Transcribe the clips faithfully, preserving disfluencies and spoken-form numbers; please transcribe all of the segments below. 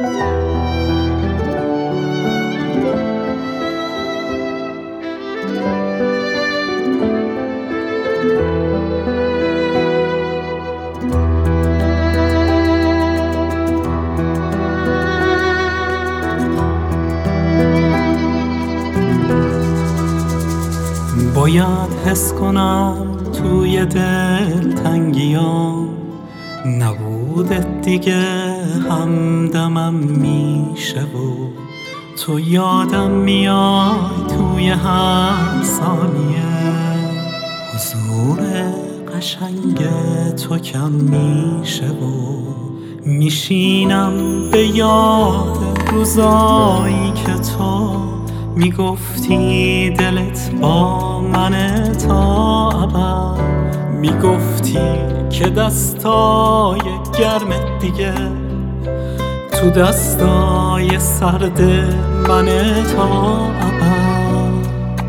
باید حس کنم توی دل تنگیام نبودت دیگه همدمم میشه و تو یادم میای توی هر ثانیه حضور قشنگ تو کم میشه و میشینم به یاد روزایی که تو میگفتی دلت با منه تا ابد، میگفتی که دستای گرمت دیگه تو دستای سرد منه تا ابد.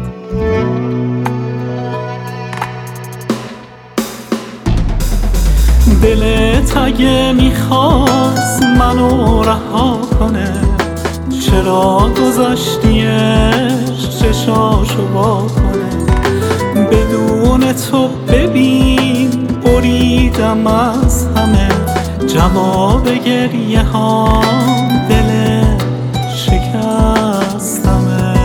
دلت اگه میخواست منو رها کنه چرا گذاشتیش چشاشو وا کنه؟ بدون تو ببین بریدم از همه جواب گریه ها دل شکستمه.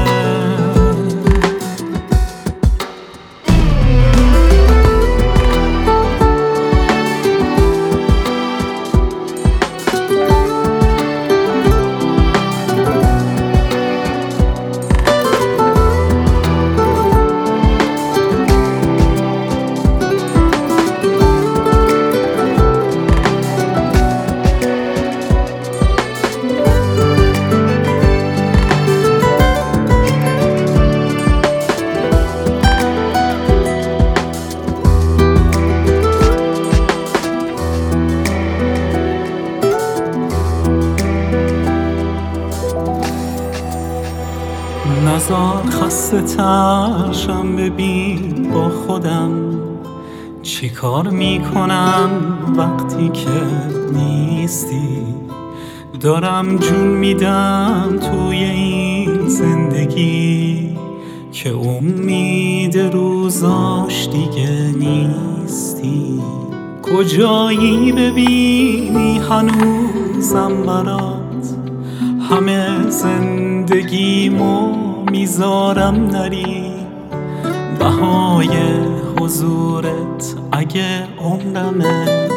نزار خسته ترشم ببین با خودم چی کار میکنم وقتی که نیستی. دارم جون میدم توی این زندگی که امید روزاش دیگه نیستی. کجایی ببینی هنوزم برات همه زندگیمو میذارم نری. بهای حضورت اگه عمرمه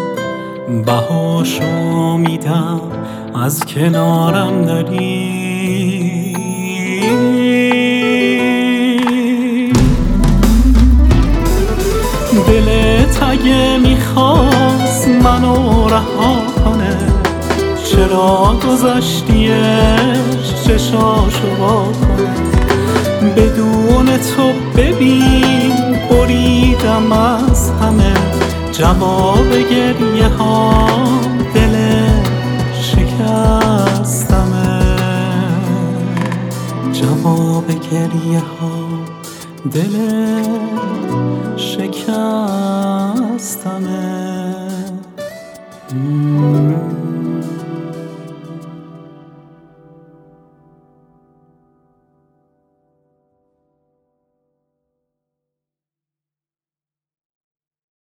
بهاشو میدم از کنارم نری. دلت اگه میخواست منو رها کنه چرا گذاشتیش چشاشو وا کنه؟ بدون تو ببین بریدم از همه جواب گریه ها دل شکستمه. جواب گریه ها دل شکستمه.